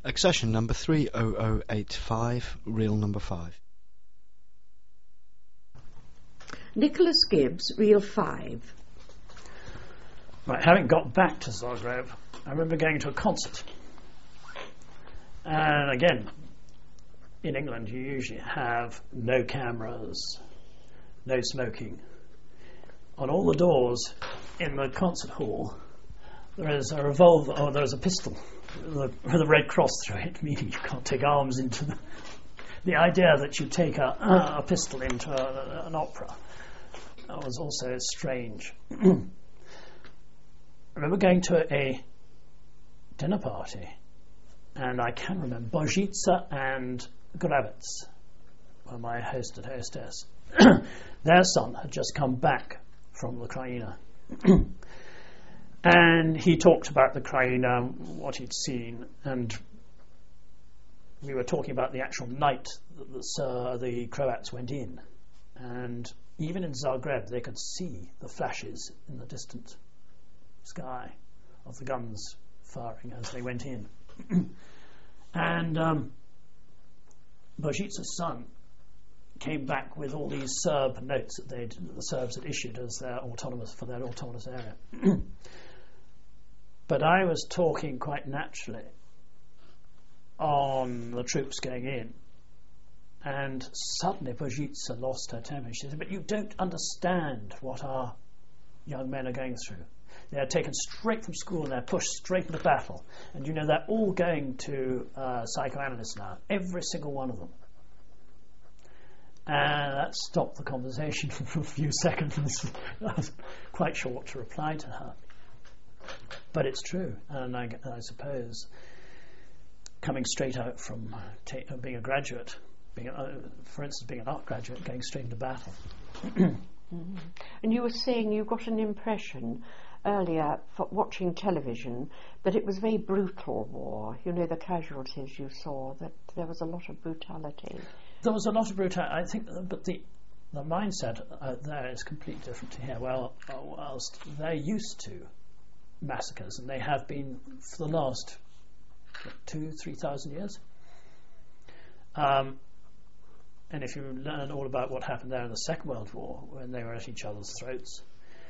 Accession number 30085, reel number 5. Nicholas Gibbs, reel 5. Right, having got back to Zagreb, I remember going to a concert. And again, in England you usually have no cameras, no smoking. On all the doors in the concert hall there is a revolver, or there is a pistol with a red cross through it, meaning you can't take arms into the idea that you take a pistol into an opera. That was also strange. I remember going to a dinner party, and I can remember Bojica and Gravitz were my host and hostess. Their son had just come back from the Krajina. And he talked about the Krajina, what he'd seen, and we were talking about the actual night that the Croats went in. And even in Zagreb, they could see the flashes in the distant sky of the guns firing as they went in. And Bojica's son came back with all these Serb notes that the Serbs had issued as their autonomous area. But I was talking quite naturally on the troops going in, and suddenly Bojica lost her temper. She said, "But you don't understand what our young men are going through. They're taken straight from school and they're pushed straight into battle. And you know, they're all going to psychoanalysts now, every single one of them." And that stopped the conversation for a few seconds. I was quite sure what to reply to her. But it's true, and I suppose coming straight out from being a graduate, for instance, being an art graduate, going straight into battle. And you were saying you got an impression earlier, for watching television, that it was a very brutal war. You know, the casualties you saw, that there was a lot of brutality. There was a lot of brutality, I think, but the mindset there is completely different to here. Well, whilst they're used to massacres, and they have been for the last 2,000-3,000 years. And if you learn all about what happened there in the Second World War, when they were at each other's throats,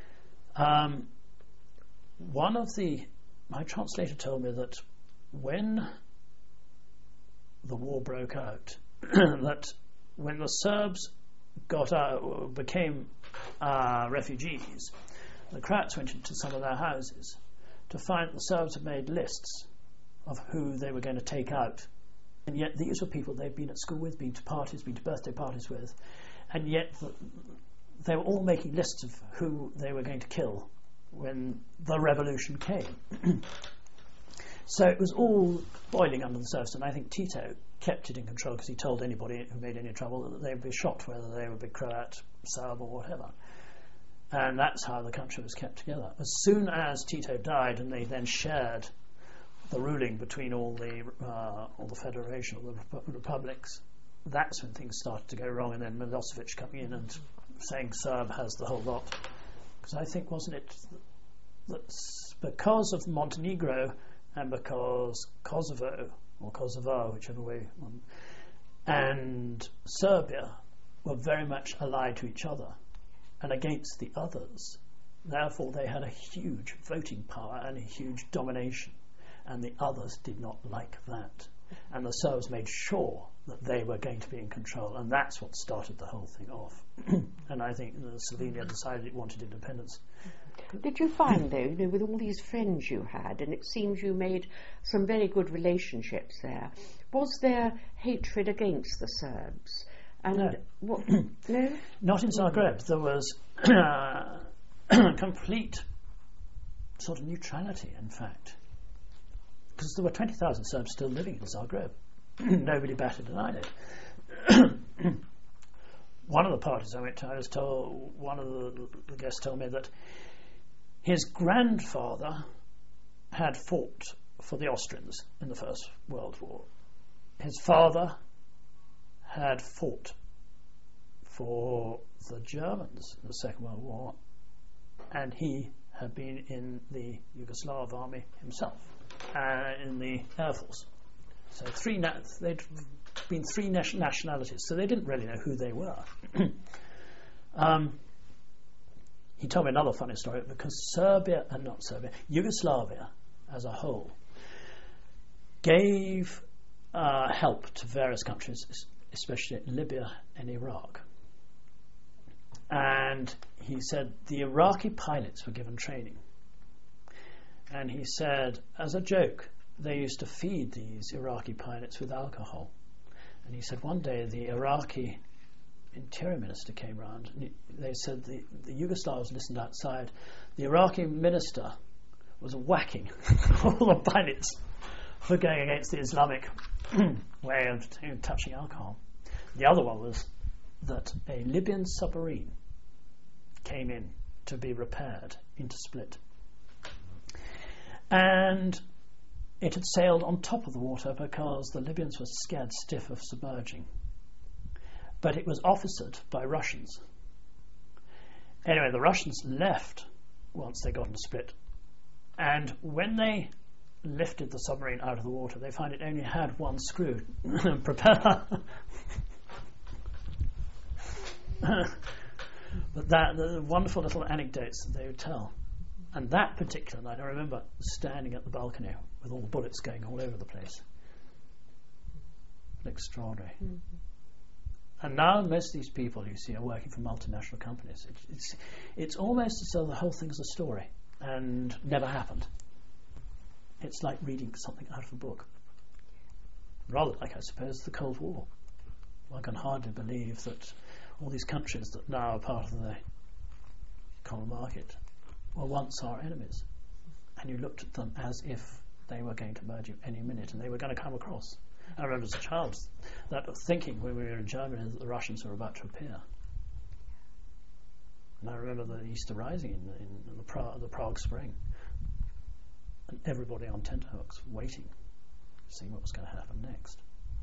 my translator told me that when the war broke out, that when the Serbs became refugees, the Croats went into some of their houses to find that the Serbs had made lists of who they were going to take out. And yet these were people they'd been at school with, been to parties, been to birthday parties with, and yet they were all making lists of who they were going to kill when the revolution came. So it was all boiling under the surface, and I think Tito kept it in control because he told anybody who made any trouble that they would be shot, whether they would be Croat, Serb or whatever. And that's how the country was kept together. As soon as Tito died, and they then shared the ruling between all the federation, all the republics, that's when things started to go wrong. And then Milosevic coming in and saying Serb has the whole lot. Because I think, wasn't it that's because of Montenegro and because Kosovo, or Kosovo, whichever way, and Serbia were very much allied to each other and against the others. Therefore, they had a huge voting power and a huge domination, and the others did not like that. And the Serbs made sure that they were going to be in control, and that's what started the whole thing off. And I think Slovenia decided it wanted independence. Did you find, though, you know, with all these friends you had, and it seems you made some very good relationships there, was there hatred against the Serbs? And no. What, no? Not in Zagreb. There was complete sort of neutrality, in fact. Because there were 20,000 Serbs still living in Zagreb. Nobody batted an eyelid. One of the parties I went to, I was told, one of the guests told me that his grandfather had fought for the Austrians in the First World War. His father had fought for the Germans in the Second World War, and he had been in the Yugoslav army himself, in the Air Force. So they'd been three nationalities, so they didn't really know who they were. He told me another funny story, because Yugoslavia as a whole gave help to various countries, especially Libya and Iraq. And he said the Iraqi pilots were given training. And he said, as a joke, they used to feed these Iraqi pilots with alcohol. And he said one day the Iraqi interior minister came round, and they said the Yugoslavs listened outside. The Iraqi minister was whacking all the pilots for going against the Islamic way of touching alcohol. The other one was that a Libyan submarine came in to be repaired into Split. And it had sailed on top of the water because the Libyans were scared stiff of submerging. But it was officered by Russians. Anyway, the Russians left once they got into Split. And when they lifted the submarine out of the water, they found it only had one screw propeller. But the wonderful little anecdotes that they would tell. And that particular night, I remember standing at the balcony with all the bullets going all over the place. Extraordinary. Mm-hmm. And now most of these people you see are working for multinational companies. It's almost as though the whole thing is a story and never happened. It's like reading something out of a book. Rather like, I suppose, the Cold War. One can hardly believe that all these countries that now are part of the common market were once our enemies. And you looked at them as if they were going to merge you any minute and they were going to come across. I remember as a child that thinking when we were in Germany that the Russians were about to appear. And I remember the Easter Rising in the Prague Spring. And everybody on tenterhooks waiting, seeing what was going to happen next.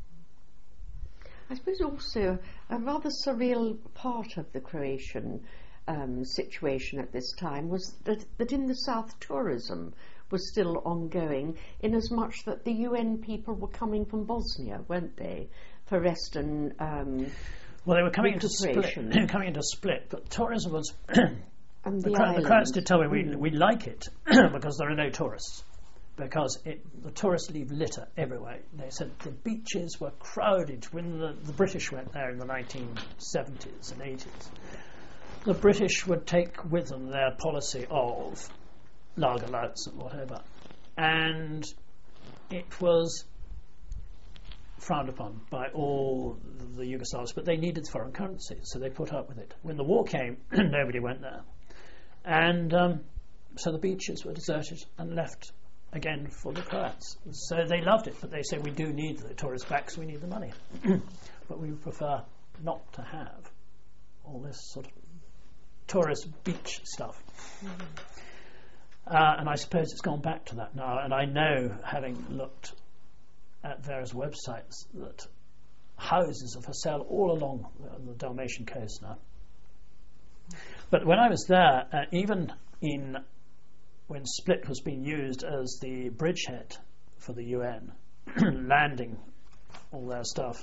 I suppose also a rather surreal part of the Croatian situation at this time was that in the south tourism was still ongoing, in as much that the UN people were coming from Bosnia, weren't they, for rest and well, they were coming into Split. They were coming into Split, but tourism was. And the Croats did tell me we like it because there are no tourists. Because the tourists leave litter everywhere. They said the beaches were crowded when the British went there in the 1970s and 80s. The British would take with them their policy of lager louts and whatever. And it was frowned upon by all the Yugoslavs, but they needed foreign currency, so they put up with it. When the war came, nobody went there. And so the beaches were deserted and left again for the Croats. So they loved it, but they said we do need the tourists back, so we need the money. But we would prefer not to have all this sort of tourist beach stuff. Mm-hmm. And I suppose it's gone back to that now, and I know, having looked at various websites, that houses are for sale all along the Dalmatian coast now. But when I was there, even when Split was being used as the bridgehead for the UN, landing all their stuff,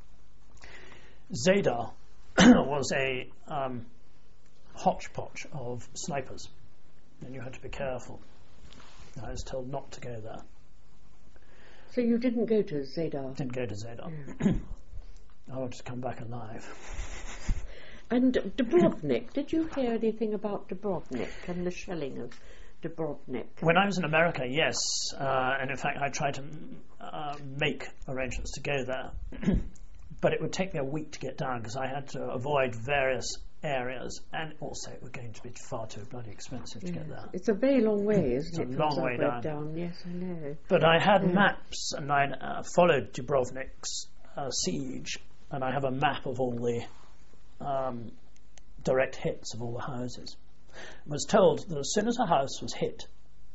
Zadar was a hodgepodge of snipers, and you had to be careful. I was told not to go there. So you didn't go to Zadar? Didn't go to Zadar. I wanted to come back alive. And Dubrovnik, did you hear anything about Dubrovnik and the shelling of Dubrovnik? When I was in America, yes. And in fact, I tried to make arrangements to go there. But it would take me a week to get down because I had to avoid various areas, and also it was going to be far too bloody expensive to get there. It's a very long way, isn't it? It's a long way down. Yes, I know. But I had maps, and I followed Dubrovnik's siege, and I have a map of all the direct hits of all the houses. I was told that as soon as a house was hit,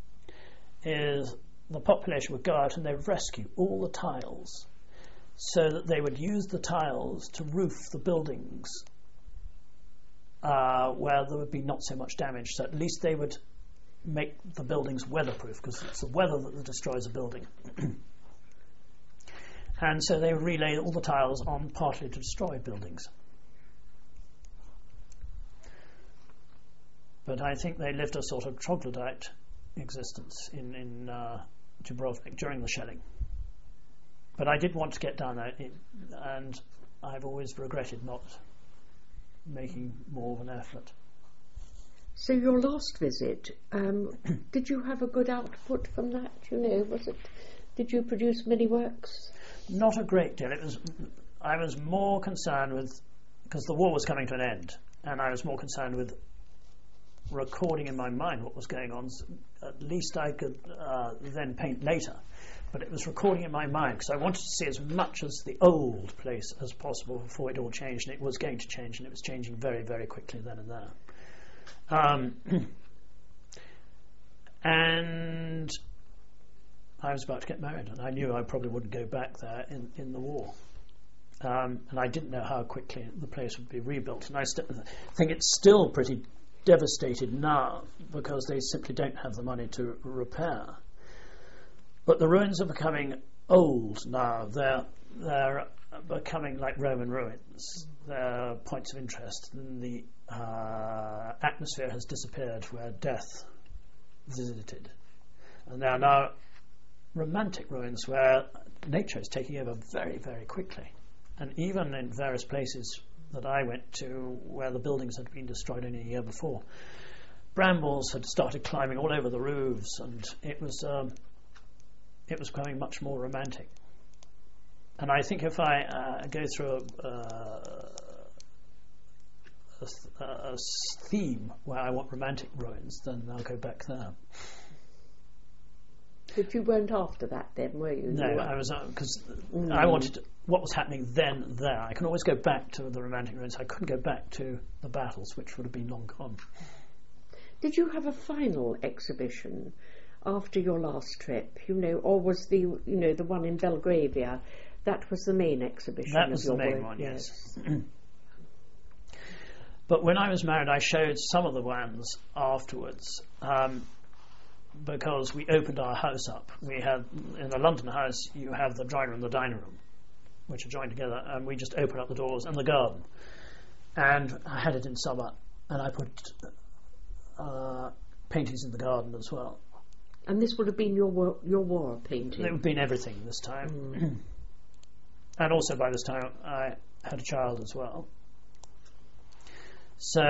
the population would go out and they would rescue all the tiles, so that they would use the tiles to roof the buildings where there would be not so much damage. So at least they would make the buildings weatherproof, because it's the weather that destroys a building. And so they relay all the tiles on partly destroyed buildings. But I think they lived a sort of troglodyte existence in Dubrovnik during the shelling. But I did want to get down there, and I've always regretted not making more of an effort. So your last visit, did you have a good output from that? Did you produce many works? Not a great deal. I was more concerned with, because the war was coming to an end, and I was more concerned with recording in my mind what was going on. At least I could then paint later. But it was recording in my mind, because I wanted to see as much as the old place as possible before it all changed, and it was going to change, and it was changing very, very quickly then and there. And I was about to get married, and I knew I probably wouldn't go back there in the war. And I didn't know how quickly the place would be rebuilt. And I think it's still pretty devastated now, because they simply don't have the money to repair. But the ruins are becoming old now. They're becoming like Roman ruins. They're points of interest. And the atmosphere has disappeared where death visited. And there are now romantic ruins where nature is taking over very, very quickly. And even in various places that I went to where the buildings had been destroyed only a year before, brambles had started climbing all over the roofs, and it was becoming much more romantic. And I think if I go through a theme where I want romantic ruins, then I'll go back there. But you weren't after that then, were you? No, I was, because I wanted what was happening then there. I can always go back to the romantic ruins. I couldn't go back to the battles, which would have been long gone. Did you have a final exhibition after your last trip, or was the one in Belgravia, that was the main exhibition? That was the main one, yes. But when I was married, I showed some of the ones afterwards, because we opened our house up. We had, in a London house, you have the drawing room and the dining room, which are joined together, and we just opened up the doors and the garden. And I had it in summer, and I put paintings in the garden as well. And this would have been your war painting? It would have been everything this time. And also by this time I had a child as well. So,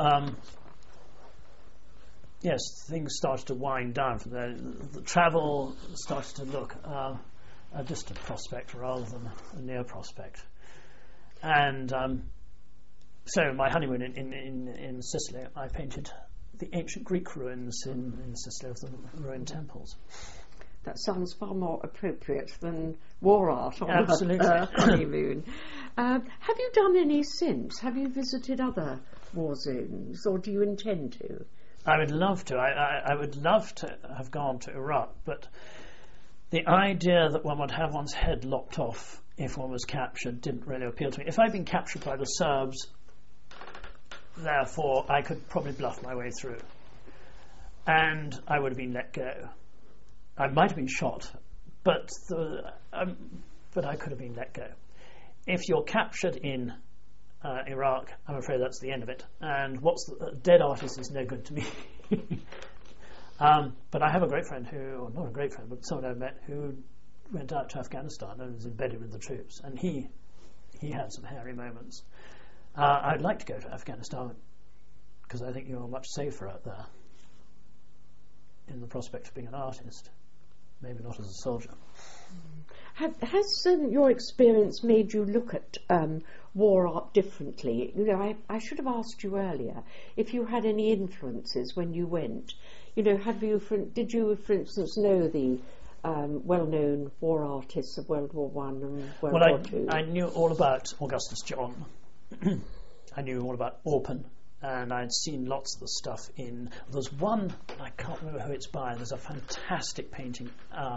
yes, things started to wind down from there. The travel started to look a distant prospect rather than a near prospect. And so my honeymoon in Sicily, I painted the ancient Greek ruins in Sicily of the ruined temples. That sounds far more appropriate than war art on Absolutely. a honeymoon. Have you done any since? Have you visited other war zones, or do you intend to? I would love to. I would love to have gone to Iraq, but the idea that one would have one's head lopped off if one was captured didn't really appeal to me. If I'd been captured by the Serbs, therefore, I could probably bluff my way through. And I would have been let go. I might have been shot, but I could have been let go. If you're captured in Iraq, I'm afraid that's the end of it. And what's the dead artist is no good to me. But I have a great friend who, not a great friend, but someone I've met who went out to Afghanistan and was embedded with the troops. And he had some hairy moments. I'd like to go to Afghanistan because I think you're much safer out there in the prospect of being an artist, maybe not as a soldier. Has your experience made you look at war art differently? I should have asked you earlier if you had any influences when you went. Did you, for instance, know the well-known war artists of World War I and World War II? I knew all about Augustus John. I knew all about Orpen, and I'd seen lots of the stuff in... There's one, I can't remember who it's by, there's a fantastic painting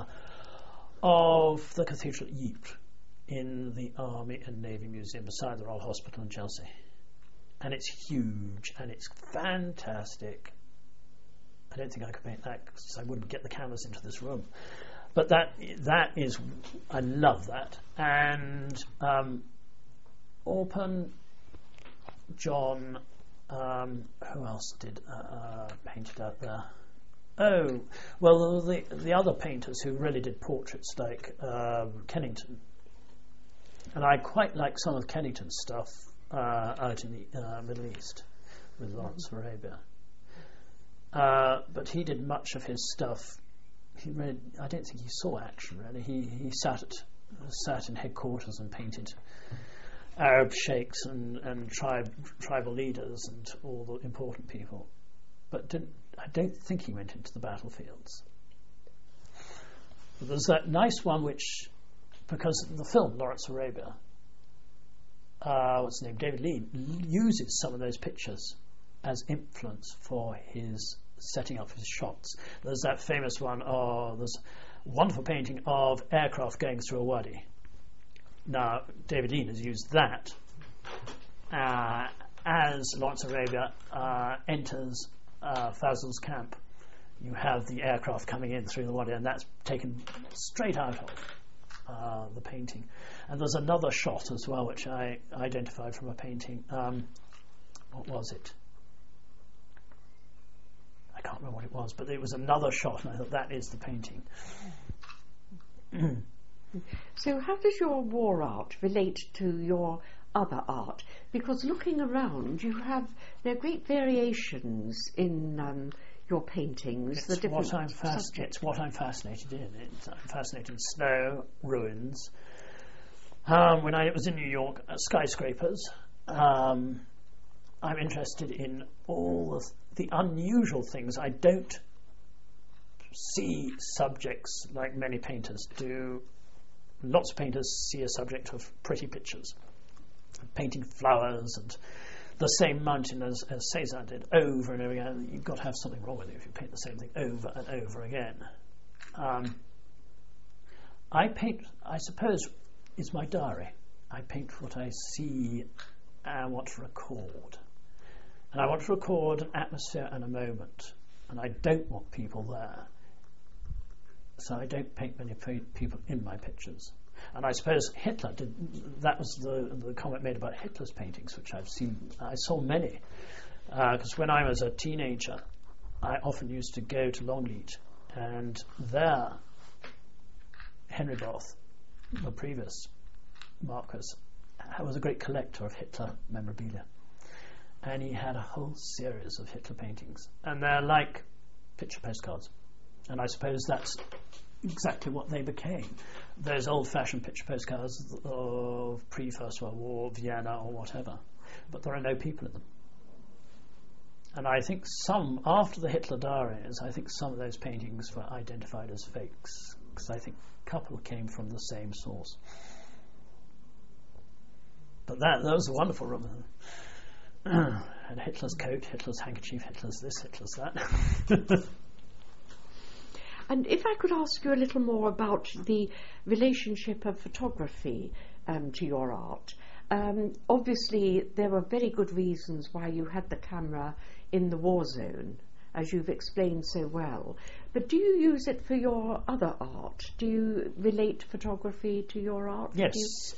of the Cathedral at Ypres in the Army and Navy Museum beside the Royal Hospital in Chelsea. And it's huge, and it's fantastic. I don't think I could paint that because I wouldn't get the canvas into this room. But that is, I love that. And Orpen, John, who else did painted out there? Oh, well, the other painters who really did portraits, like Kennington. And I quite like some of Kennington's stuff out in the Middle East with Lawrence of Arabia. But he did much of his stuff. I don't think he saw action really. He sat in headquarters and painted Arab sheikhs and tribal leaders and all the important people. But I don't think he went into the battlefields. But there's that nice one which, because the film Lawrence of Arabia, what's his name, David Lean, uses some of those pictures as influence for his setting up his shots. There's that famous one, there's a wonderful painting of aircraft going through a wadi. Now, David Lean has used that as Lawrence of Arabia enters Fazl's camp. You have the aircraft coming in through the wadi, and that's taken straight out of the painting. And there's another shot as well, which I identified from a painting. What was it? I can't remember what it was, but it was another shot, and I thought that is the painting. So how does your war art relate to your other art? Because looking around, there are great variations in your paintings. It's what I'm fascinated in. I'm fascinated in snow, ruins. When I was in New York, skyscrapers. I'm interested in all the unusual things. I don't see subjects like many painters do. Lots of painters see a subject of pretty pictures, painting flowers and the same mountain as Cézanne did over and over again. You've got to have something wrong with you if you paint the same thing over and over again. I paint, I suppose, it's my diary. I paint what I see and want to record. And I want to record an atmosphere and a moment. And I don't want people there. So I don't paint many people in my pictures. And I suppose Hitler did. That was the comment made about Hitler's paintings, which I've seen. I saw many. Because when I was a teenager, I often used to go to Longleat. And there, Henry Doth, the previous Marquess, was a great collector of Hitler memorabilia. And he had a whole series of Hitler paintings. And they're like picture postcards. And I suppose that's exactly what they became. Those old-fashioned picture postcards of pre-First World War, Vienna or whatever. But there are no people in them. And I think after the Hitler diaries, I think some of those paintings were identified as fakes. Because I think a couple came from the same source. But that was a wonderful room. And Hitler's coat, Hitler's handkerchief, Hitler's this, Hitler's that. And if I could ask you a little more about the relationship of photography to your art. Obviously, there were very good reasons why you had the camera in the war zone, as you've explained so well. But do you use it for your other art? Do you relate photography to your art? Yes.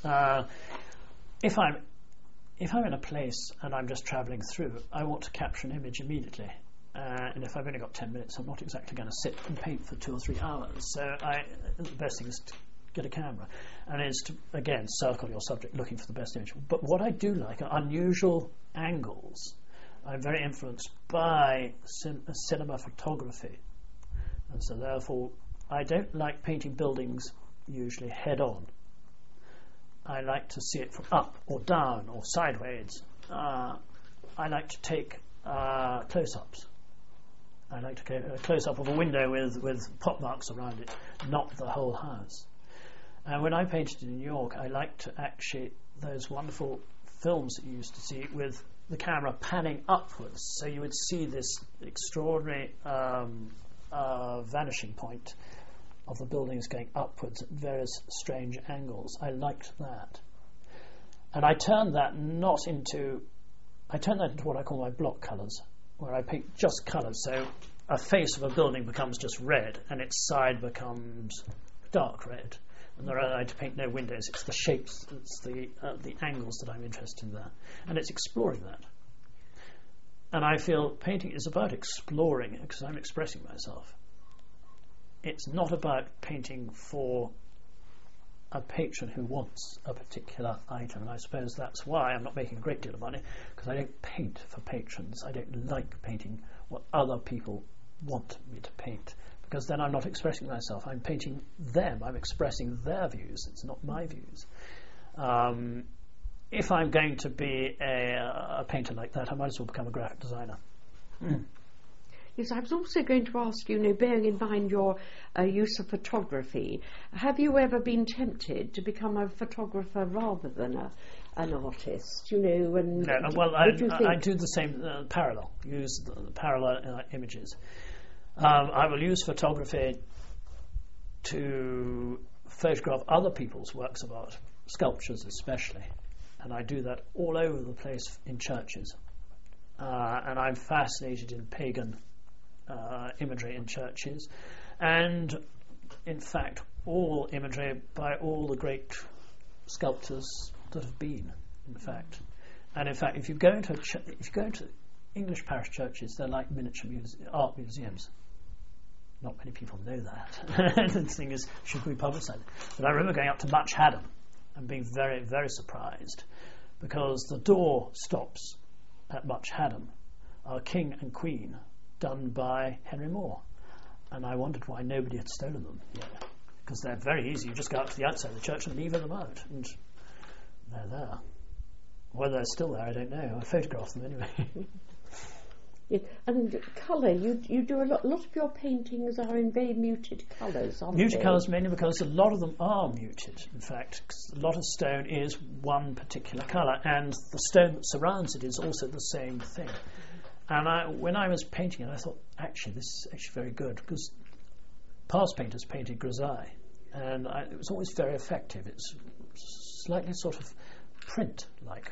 If I'm in a place and I'm just travelling through, I want to capture an image immediately. And if I've only got 10 minutes, I'm not exactly going to sit and paint for 2 or 3 hours. So the best thing is to get a camera. And it's to, again, circle your subject looking for the best image. But what I do like are unusual angles. I'm very influenced by cinema photography. And so therefore, I don't like painting buildings usually head on. I like to see it from up or down or sideways. I like to take close-ups. I like to get a close-up of a window with pot marks around it, not the whole house. And when I painted in New York, I liked to actually those wonderful films that you used to see with the camera panning upwards, so you would see this extraordinary vanishing point of the buildings going upwards at various strange angles. I liked that. And I turned that into what I call my block colours, where I paint just colours. So a face of a building becomes just red and its side becomes dark red. And I had to paint no windows. It's the shapes, it's the angles that I'm interested in there. And it's exploring that. And I feel painting is about exploring because I'm expressing myself. It's not about painting for a patron who wants a particular item. And I suppose that's why I'm not making a great deal of money, because I don't paint for patrons. I don't like painting what other people want me to paint, because then I'm not expressing myself. I'm painting them. I'm expressing their views. It's not my views. If I'm going to be a painter like that, I might as well become a graphic designer. Yes, I was also going to ask you, bearing in mind your use of photography, have you ever been tempted to become a photographer rather than an artist? And no, well, I do the same parallel. Use the parallel images. I will use photography to photograph other people's works of art, sculptures especially. And I do that all over the place in churches. And I'm fascinated in pagan imagery in churches. And, in fact, all imagery by all the great sculptors that have been, in fact. And, in fact, if you go into English parish churches, they're like miniature art museums. Not many people know that. The thing is, should we publicise it? But I remember going up to Much Haddam and being very, very surprised, because the door stops at Much Haddam are King and Queen, done by Henry Moore. And I wondered why nobody had stolen them yet, because they're very easy. You just go out to the outside of the church and leave them out, and they're there. Whether they're still there, I don't know. I photographed them anyway. Yeah. And colour, you do a lot of your paintings are in very muted colours, aren't they? Muted colours mainly because a lot of them are muted, in fact. 'Cause a lot of stone is one particular colour, and the stone that surrounds it is also the same thing. And when I was painting it, I thought, actually, this is actually very good, because past painters painted grisaille, and it was always very effective. It's slightly sort of print-like,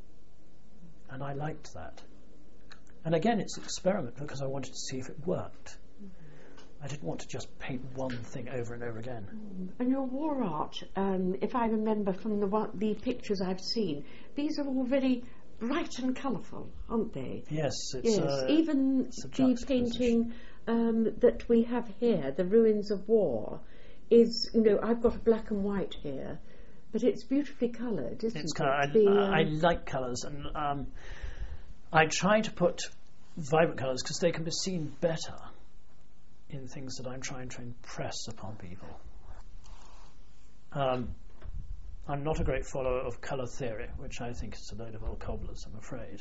and I liked that. And again, it's an experiment because I wanted to see if it worked. I didn't want to just paint one thing over and over again. And your war art, if I remember from the pictures I've seen, these are all very bright and colourful, aren't they? Yes, even the painting that we have here, the Ruins of War, is, I've got a black and white here, but it's beautifully coloured, isn't it? I like colours, and I try to put vibrant colours because they can be seen better in things that I'm trying to impress upon people. I'm not a great follower of colour theory, which I think is a load of old cobblers, I'm afraid.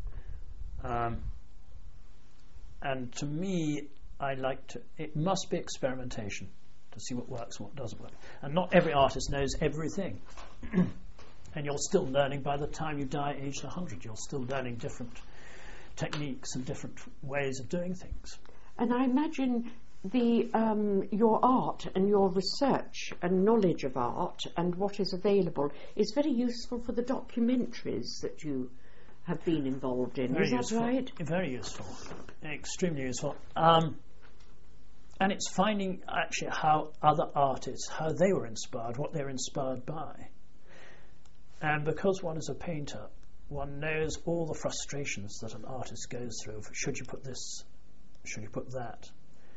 And to me, it must be experimentation to see what works and what doesn't work. And not every artist knows everything. And you're still learning by the time you die aged 100. You're still learning different techniques and different ways of doing things. And I imagine your art and your research and knowledge of art and what is available is very useful for the documentaries that you have been involved in. Is that right? Very useful. Extremely useful. And it's finding actually how other artists, how they were inspired, what they were inspired by. And because one is a painter, one knows all the frustrations that an artist goes through. Should you put this? Should you put that?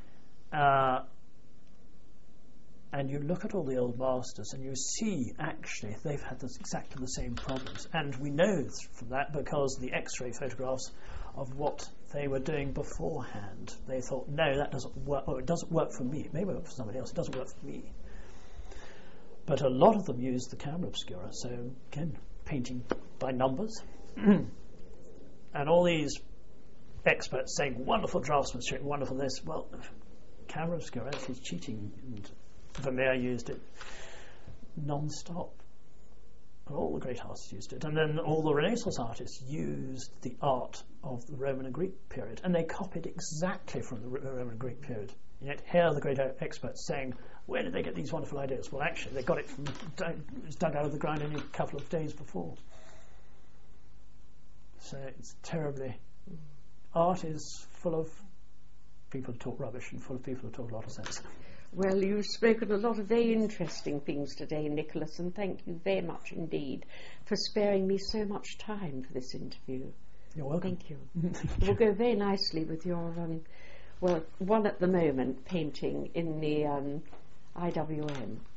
And you look at all the old masters and you see actually they've had exactly the same problems. And we know from that because the X-ray photographs of what they were doing beforehand. They thought, no, that doesn't work. Oh, it doesn't work for me. It may work for somebody else. It doesn't work for me. But a lot of them use the camera obscura, so again, painting by numbers. And all these experts saying, wonderful draftsmanship, wonderful this. Well, camera obscura is cheating, and Vermeer used it non-stop. And all the great artists used it. And then all the Renaissance artists used the art of the Roman and Greek period, and they copied exactly from the Roman and Greek period. And yet here are the great experts saying, where did they get these wonderful ideas? Well, actually, they got it from, it was dug out of the ground only a couple of days before. So it's terribly... Art is full of people who talk rubbish and full of people who talk a lot of sense. Well, you've spoken a lot of very interesting things today, Nicholas, and thank you very much indeed for sparing me so much time for this interview. You're welcome. Thank you. It will go very nicely with your, well, one at the moment painting in the IWM.